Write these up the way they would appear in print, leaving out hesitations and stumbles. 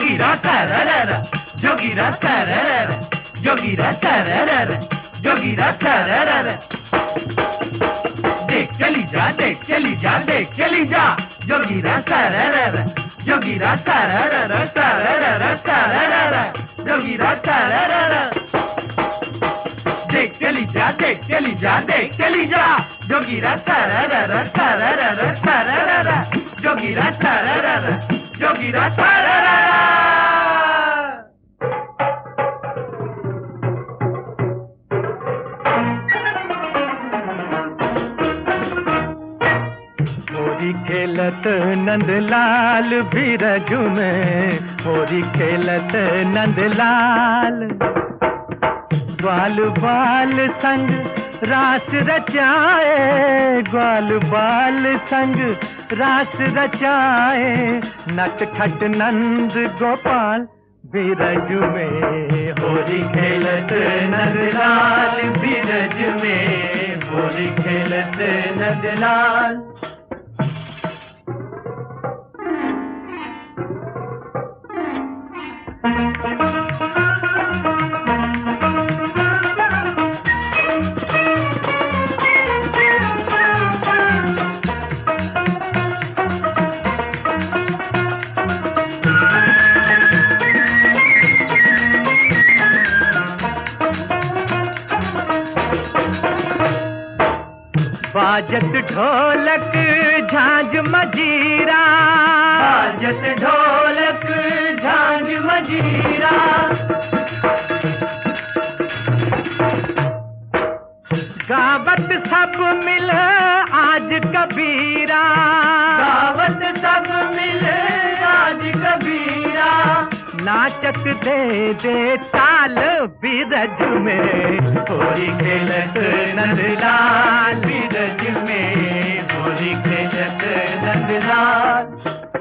जोगीरा सररर, जोगीरा सररर, जोगीरा सररर, जोगीरा सररर। देख चली जा, देख चली जा, देख चली जा, जोगीरा सररर, जोगीरा सररर, सररर, सररर, जोगीरा सररर। देख चली जा, देख चली जा, देख चली जा, जोगीरा सररर, सररर, सररर, जोगीरा सररर, जोगीरा सररर। होरी खेलत नंदलाल बिरजू में, होरी खेलत नंदलाल। ग्वाल बाल संग रास रचाए, ग्वाल बाल संग रास रचाए, नटखट नंद गोपाल बिरजू में। होरी खेलत नंदलाल बिरज में, होरी खेलत नंदलाल। बाजत ढोलक झांझ मजीरा, बाजत ढोलक झांझ मजीरा। गावत सब मिल आज कबीरा, गावत सब मिल आज कबीरा। नाचत दे दे ताल बिरज में, होरी खेलत नंदलाल बिरज में, होरी खेलत नंदलाल।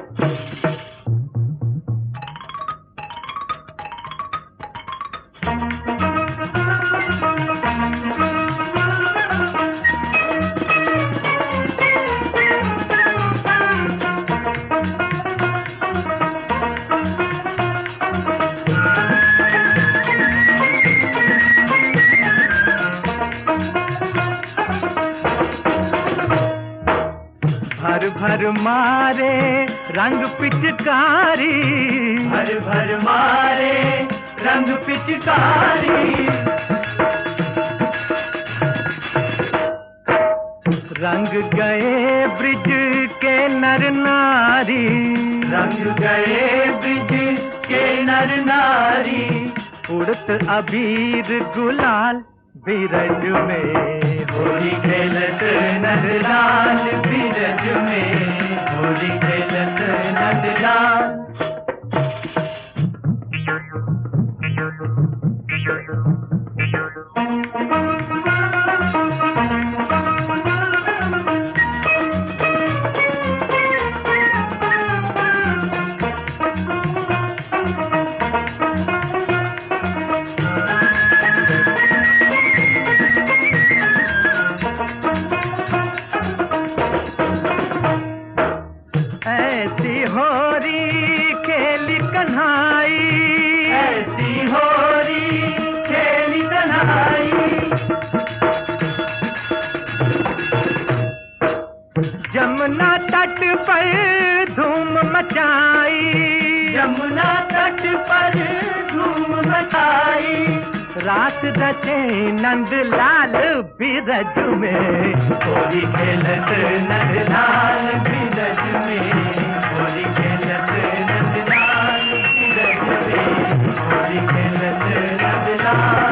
भर भर मारे रंग पिचकारी, भर भर मारे रंग पिचकारी। रंग गए ब्रिज के नर नारी, रंग गए ब्रिज के नर नारी। उड़त अबीर गुलाल बिरज में, होली खेलत नंदलाल बिरज में, होली खेलत नंदलाल। ऐसी होरी खेली कन्हाई, ऐसी होरी खेली कन्हाई। जमुना तट पर धूम मचाई, जमुना तट पर धूम मचाई। रात रचे नंदलाल बिरज में, होली खेलत नंदलाल बिरज में, होली खेलत नंदलाल बिरज में, होली खेलत नंदलाल।